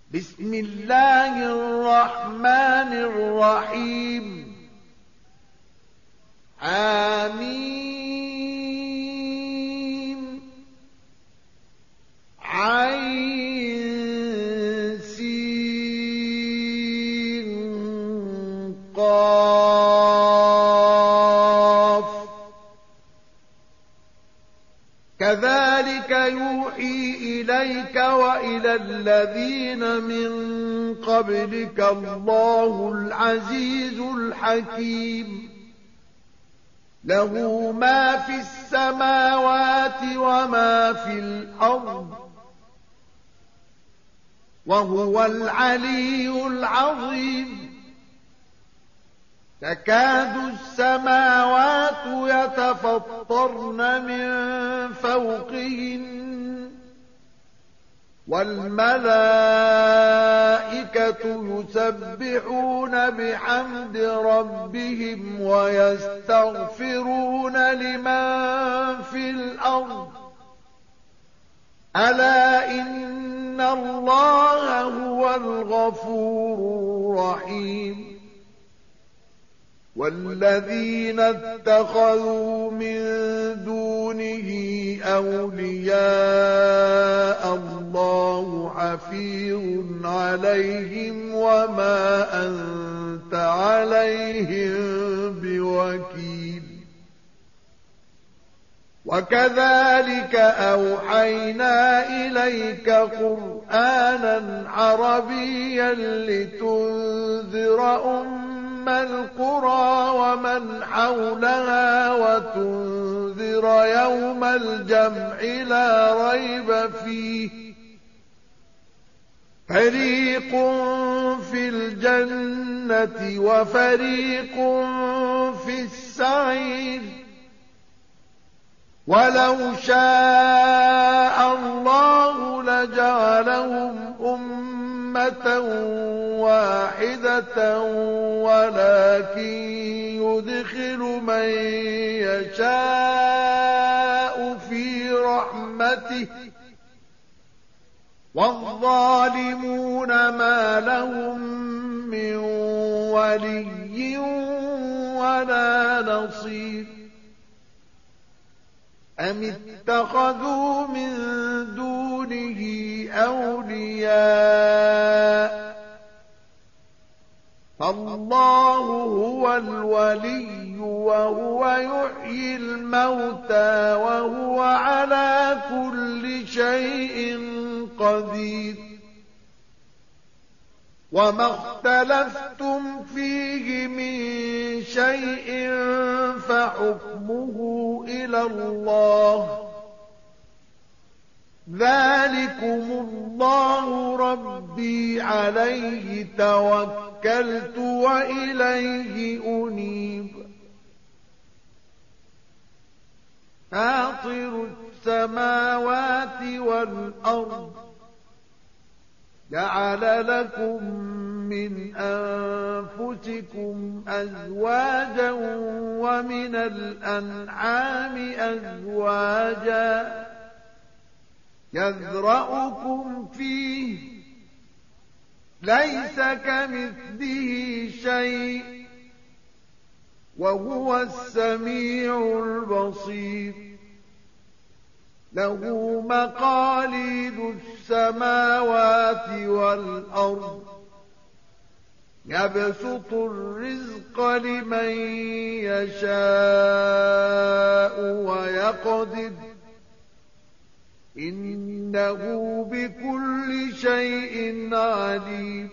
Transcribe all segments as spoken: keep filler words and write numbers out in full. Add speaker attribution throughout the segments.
Speaker 1: بسم الله الرحمن الرحيم آمين عين سين قاف كذلك يوحي إليك وإلى الذين من قبلك الله العزيز الحكيم له ما في السماوات وما في الأرض وهو العلي العظيم تكاد السماوات يتفطرن من فوقهن والملائكة يسبحون بحمد ربهم ويستغفرون لمن في الأرض ألا إن الله هو الغفور الرحيم والذين اتخذوا من دونه أولياء الله حفيظ عليهم وما أنت عليهم بوكيل وكذلك أوحينا إليك قرآنا عربيا لتنذر أمة القرى ومن حولها وتنذر يوم الجمع لا ريب فيه فريق في الجنة وفريق في السعير ولو شاء الله لجعلهم أمة واحدة ولكن يدخل من يشاء في رحمته والظالمون ما لهم من ولي ولا نصير أم اتخذوا من دونه أولياء فالله هو الولي وهو يحيي الموتى وهو على كل شيء قدير وما اختلفتم فيه من شيء فحكمه إلى الله ذلكم الله ربي عليه توكلت وإليه أنيب فاطر السماوات والأرض جعل لكم من أنفسكم أزواجا ومن الأنعام أزواجا يذرأكم فيه ليس كمثله شيء وهو السميع البصير له مقاليد السماوات والأرض يبسط الرزق لمن يشاء ويقدر إنه بكل شيء عليم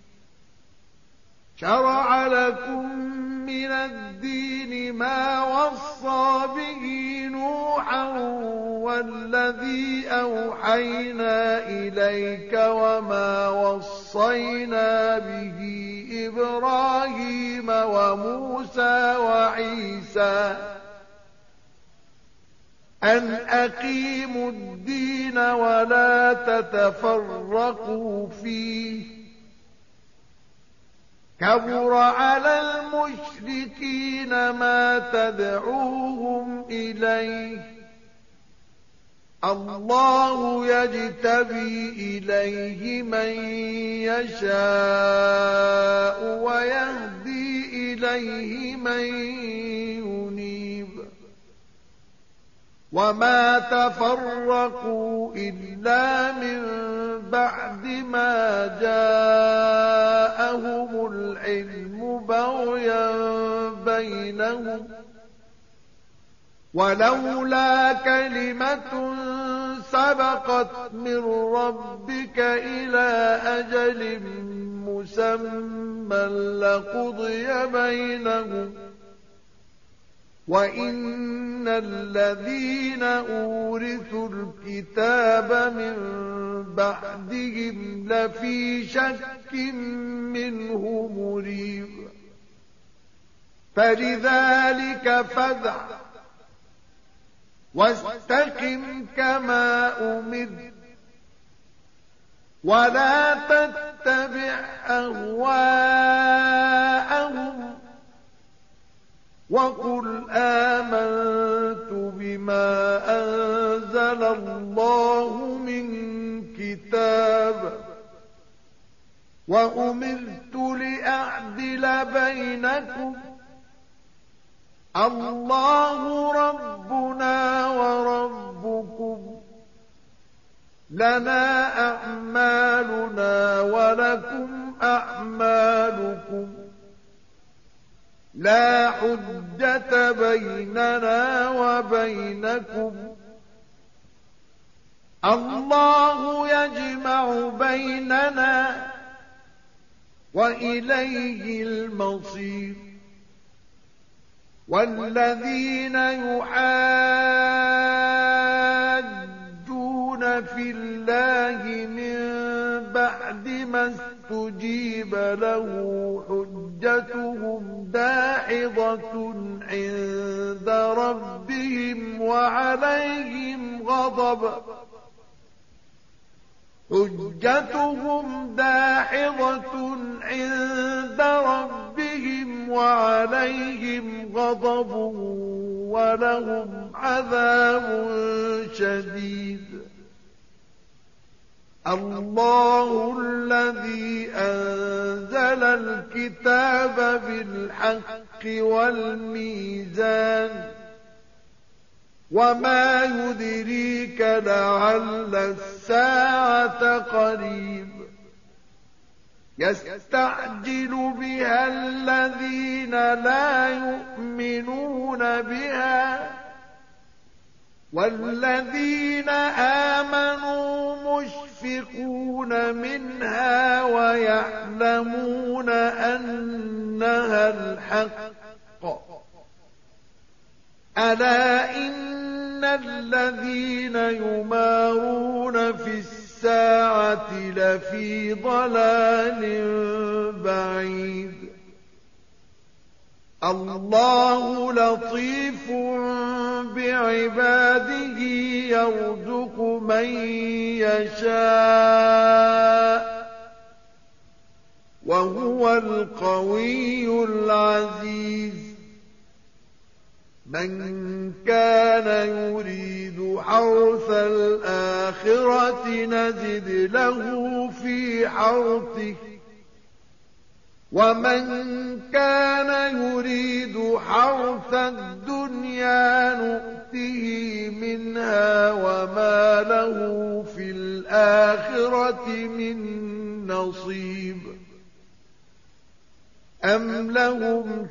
Speaker 1: شرع لكم من الدين ما وصى به نوحا والذي أوحينا إليك وما وصينا به إبراهيم وموسى وعيسى أن أقيموا الدين ولا تتفرقوا فيه كبر على المشركين ما تدعوهم إليه الله يجتبي إليه من يشاء ويهدي إليه من ينيب وما تفرقوا إلا من بعد ما جاءهم العلم بغيا بينهم ولولا كلمة سبقت من ربك إلى أجل مسمى لقضي بينهم وإن الذين أورثوا الكتاب من بعدهم لفي شك منه مريب فلذلك فادع واستقم كما أمرت ولا تتبع أهواءهم وقل آمنت بما أنزل الله من كتاب وأمرت لأعدل بينكم الله ربنا وربكم لنا أعمالنا ولكم أعمالكم لا حجة بيننا وبينكم الله يجمع بيننا وإليه المصير والذين يحاجون في الله من بعد ما استجيب له حجتهم داحضة عند ربهم وعليهم غضب حجتهم داحضة عند ربهم وعليهم غضب ولهم عذاب شديد الله الذي أنزل الكتاب بالحق والميزان وما يدريك لعل الساعة قريب يستعجل بها الذين لا يؤمنون بها والذين آمنوا مشفقون منها ويعلمون أنها الحق ألا إن الذين يمارون في الساعة لفي ضلال بعيد الله لطيف بعباده يرزق من يشاء وهو القوي العزيز من كان يريد حرث الآخرة نزد له في حرثه ومن كان يريد حرث الدنيا نؤته منها وما له في الآخرة من نصيب أم لهم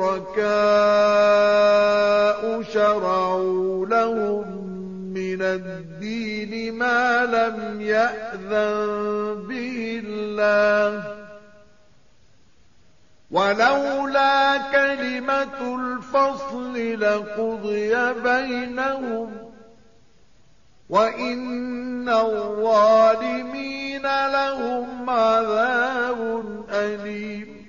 Speaker 1: شركاء شرعوا لهم من الدين ما لم يأذن به الله ولولا كلمة الفصل لقضي بينهم وإن الظالمين لهم عذاب أليم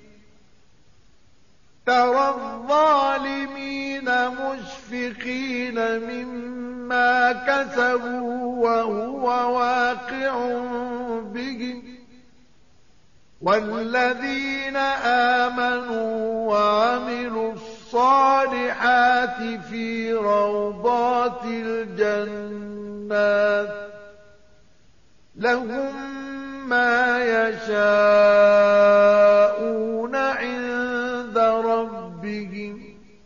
Speaker 1: ترى الظالمين مشفقين مما كسبوا وهو واقع بهم والذين آمنوا وعملوا الصالحات الصالحات في روضات الجنات لهم ما يشاءون عند ربهم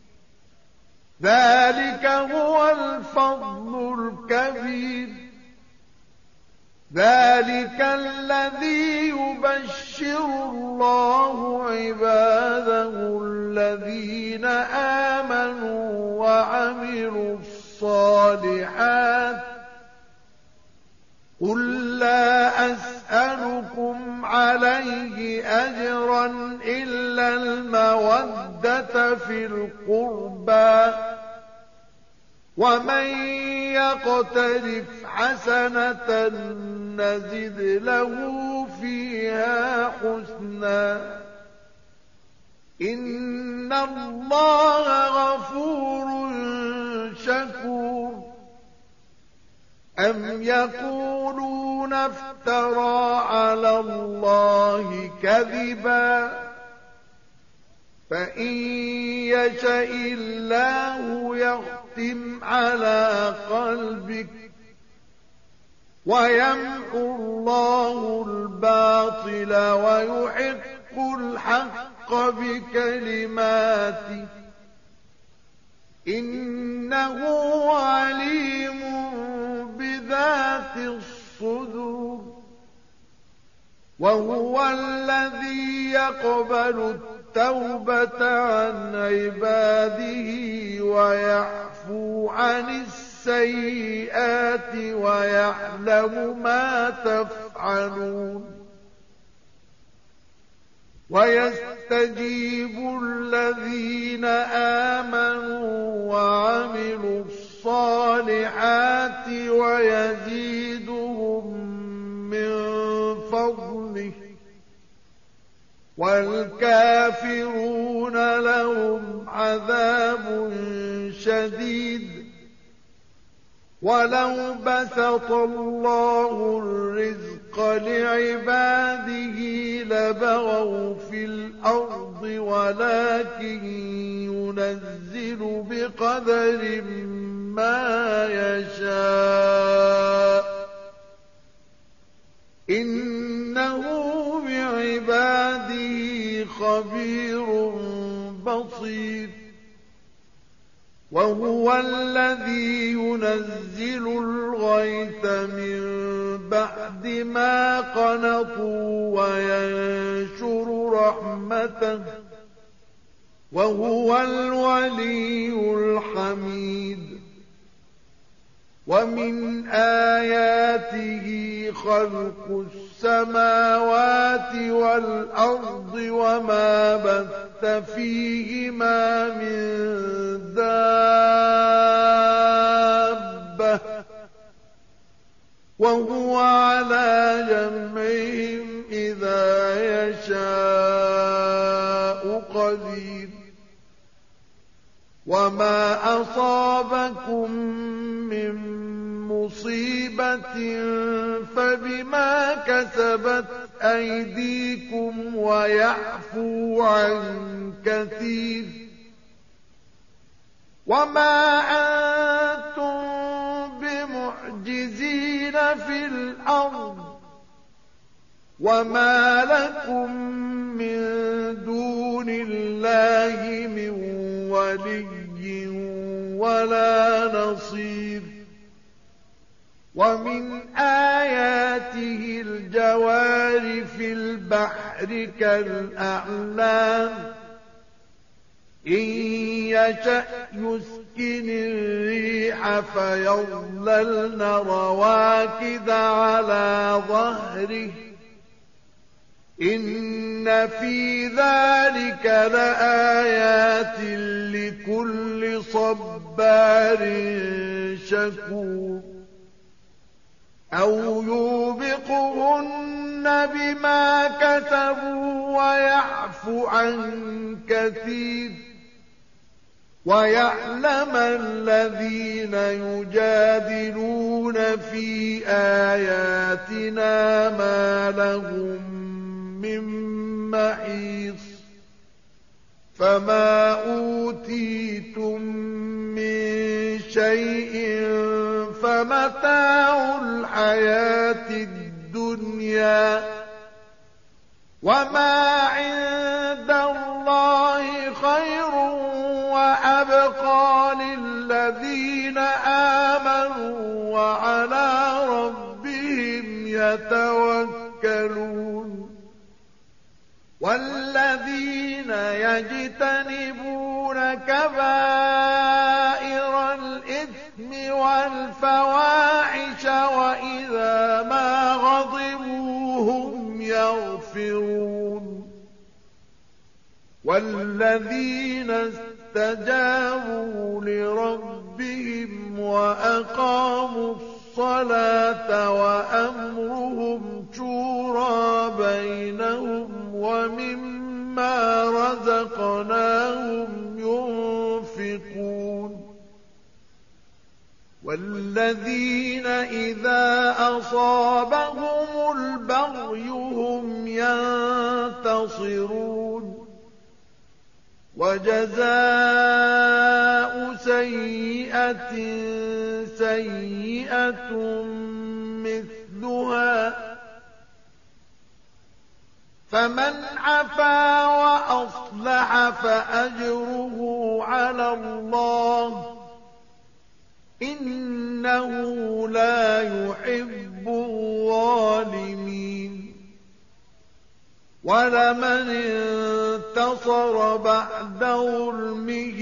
Speaker 1: ذلك هو الفضل الكبير ذلك الذي يبشر الله عباده الذين آمنوا وعملوا الصالحات قل لا أسألكم عليه أجرا إلا المودة في القربى ومن يقترف حسنة نزد له فيها حسنا إن الله غفور شكور أم يقولون افترى على الله كذبا فإن يشأ الله يختم على قلبك ويمحو الله الباطل ويحق الحق بكلماته إنه عليم بذات الصدور وهو الذي يقبل التوبة عن عباده ويعفو عن السيئات ويعلم ما تفعلون ويستجيب الذين آمنوا وعملوا الصالحات ويزيدهم من فضله والكافرون لهم عذاب شديد ولو بسط الله الرزق لعباده لبغوا في الأرض ولكن ينزل بقدر ما يشاء إنه بعباده خبير بصير وهو الذي ينزل الغيث من بعد ما قنطوا وينشر رحمته وهو الولي الحميد ومن آياته خلق السماوات والأرض وما بث فيهما من دابة وهو على جمعهم إذا يشاء قدير وما أصابكم من مصيبة فبما كسبت أيديكم ويعفو عن كثير وما أنتم بمعجزين في الأرض وما لكم من دون الله من ولي ولا نصير ومن آياته الجوار في البحر كالأعلام إن يشأ يسكن الريح فيظللن رواكد على ظهره إن في ذلك لآيات لكل صبار شكور أو يوبقهن بما كسبوا ويعفو عن كثير ويعلم الذين يجادلون في آياتنا ما لهم من محيص فما أوتيتم من شيء فمتاع الحياة الدنيا وما عند الله خير وأبقى للذين آمنوا وعلى ربهم يتوكلون والذين يجتنبون كبائر الإثم والفواحش وإذا ما غضبوا هم يغفرون والذين استجابوا لربهم وأقاموا الصلاة وأمرهم شورى بينهم ومما رزقناهم ينفقون والذين إذا أصابهم البغي هم ينتصرون وجزاء سيئة سيئة مثلها فمن عفا وأصلح فأجره على الله إنه لا يحب الظالمين ولمن انتصر بعد ظلمه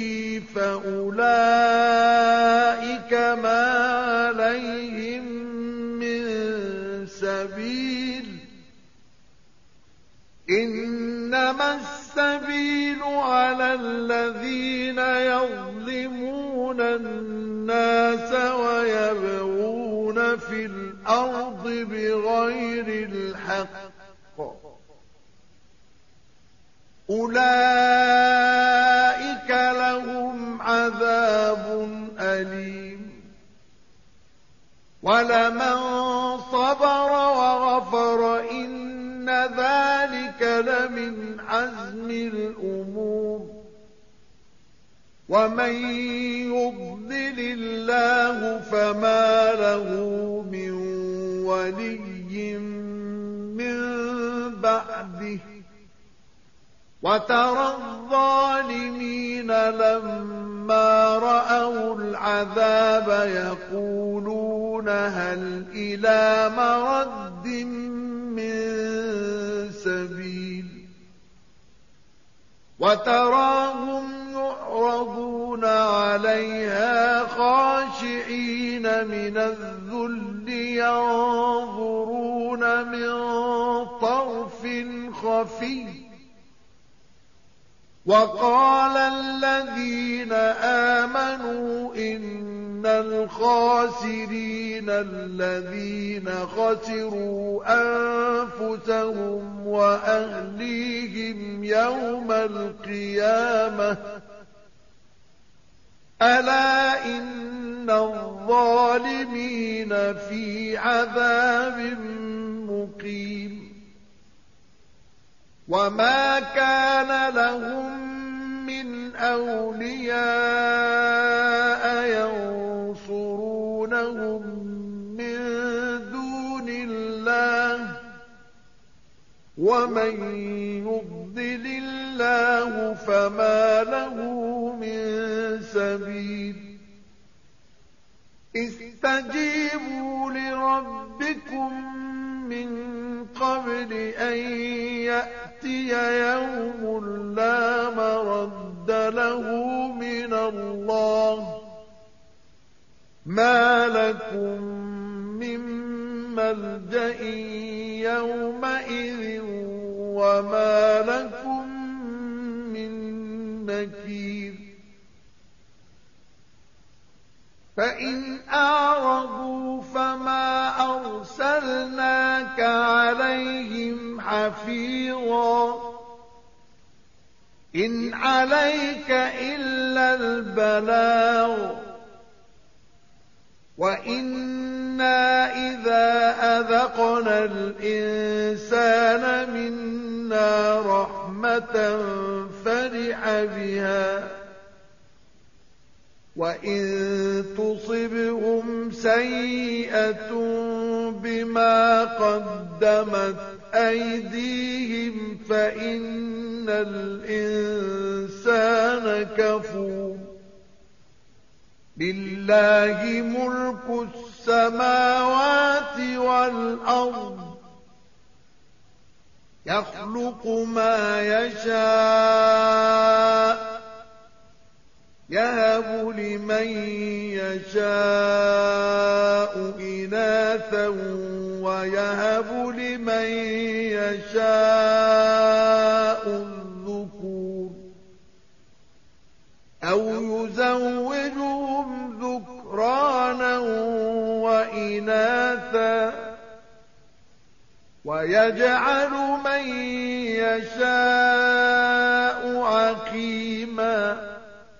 Speaker 1: فأولئك ما عليهم من سبيل إنما السبيل على الذين يظلمون الناس ويبغون في الأرض بغير الحق أولئك لهم عذاب أليم ولمن صبر وغفر إن ذلك لمن عزم الأمور ومن يضلل الله فما له من ولي من بعده وترى الظالمين لما رأوا العذاب يقولون هل إلى مرد من سبيل وتراهم يعرضون عليها خاشعين من الذل ينظرون من طرف خفي وقال الذين آمنوا إن الخاسرين الذين خسروا أنفسهم وأهليهم يوم القيامة ألا إن الظالمين في عذاب مقيم وما كان لهم من أولياء ينصرونهم من دون الله ومن يضلل الله فما له من سبيل استجيبوا لربكم من قبل أن يأتي يوم لا مرد له من الله ما لكم من ملجأ يومئذ وما لكم من نكير فإن أعرضوا فما أرسلناك عليهم حفيظا إن عليك إلا البلاغ وإنا إذا أذقنا الإنسان منا رحمة رحمة فرح بها، وإن تصبهم سيئة بما قدمت أيديهم فإن الإنسان كفور. لله ملك السماوات والأرض يخلق ما يشاء يهب لمن يشاء إناثا ويهب لمن يشاء الذكور أو يزوجهم ذكرانا وإناثا ويجعل من يشاء عقيما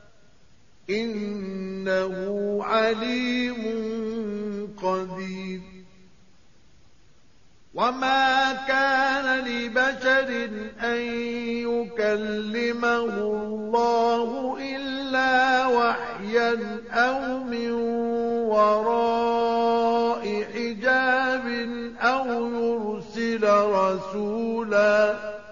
Speaker 1: إنه عليم قدير. وما كان لبشر أن يكلمه الله إلا وحيا أو من وراء حجاب أو يرسل رسولا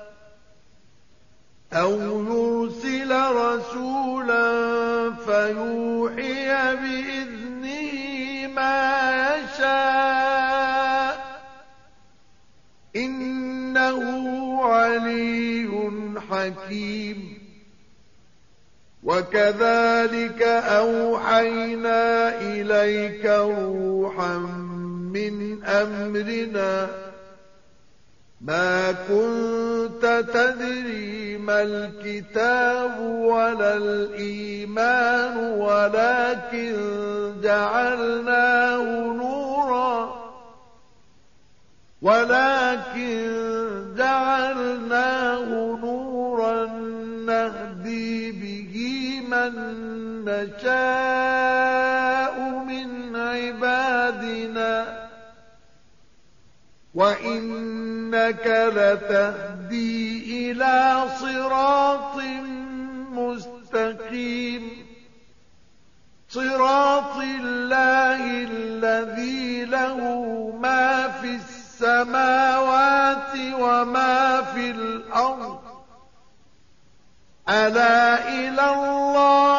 Speaker 1: أو يرسل رسولا فيوحي بإذنه ما يشاء إنه علي حكيم. وكذلك أوحينا إليك روحا من أمرنا ما كنت تدري ما الكتاب ولا الإيمان ولكن جعلناه نورا ولكن جعلناه نورا نهدي به من نشاء من عبادنا وإنك لتهدي إلى صراط مستقيم صراط الله الذي له ما في السماوات وما في الأرض ألا إلى الله